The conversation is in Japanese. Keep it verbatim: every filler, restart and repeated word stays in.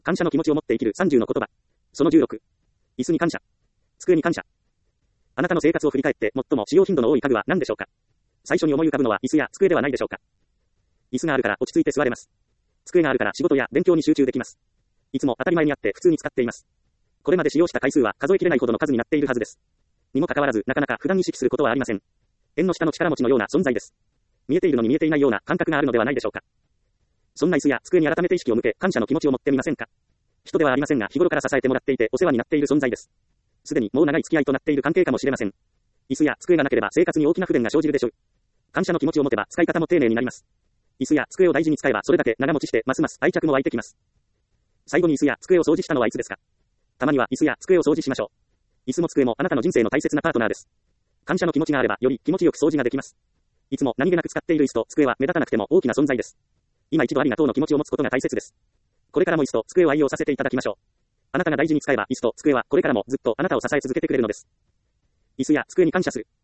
感謝の気持ちを持って生きるさんじゅうの言葉。そのじゅうろく。椅子に感謝。机に感謝。あなたの生活を振り返って最も使用頻度の多い家具は何でしょうか。最初に思い浮かぶのは椅子や机ではないでしょうか。椅子があるから落ち着いて座れます。机があるから仕事や勉強に集中できます。いつも当たり前にあって普通に使っています。これまで使用した回数は数えきれないほどの数になっているはずです。にもかかわらずなかなか普段意識することはありません。縁の下の力持ちのような存在です。見えているのに見えていないような感覚があるのではないでしょうか。そんな椅子や机に改めて意識を向け感謝の気持ちを持ってみませんか。人ではありませんが日頃から支えてもらっていてお世話になっている存在です。すでにもう長い付き合いとなっている関係かもしれません。椅子や机がなければ生活に大きな不便が生じるでしょう。感謝の気持ちを持てば使い方も丁寧になります。椅子や机を大事に使えばそれだけ長持ちしてますます愛着も湧いてきます。最後に椅子や机を掃除したのはいつですか。たまには椅子や机を掃除しましょう。椅子も机もあなたの人生の大切なパートナーです。感謝の気持ちがあればより気持ちよく掃除ができます。いつも何気なく使っている椅子と机は目立たなくても大きな存在です。今一度ありがとうの気持ちを持つことが大切です。これからも椅子と机を愛用させていただきましょう。あなたが大事に使えば椅子と机はこれからもずっとあなたを支え続けてくれるのです。椅子や机に感謝する。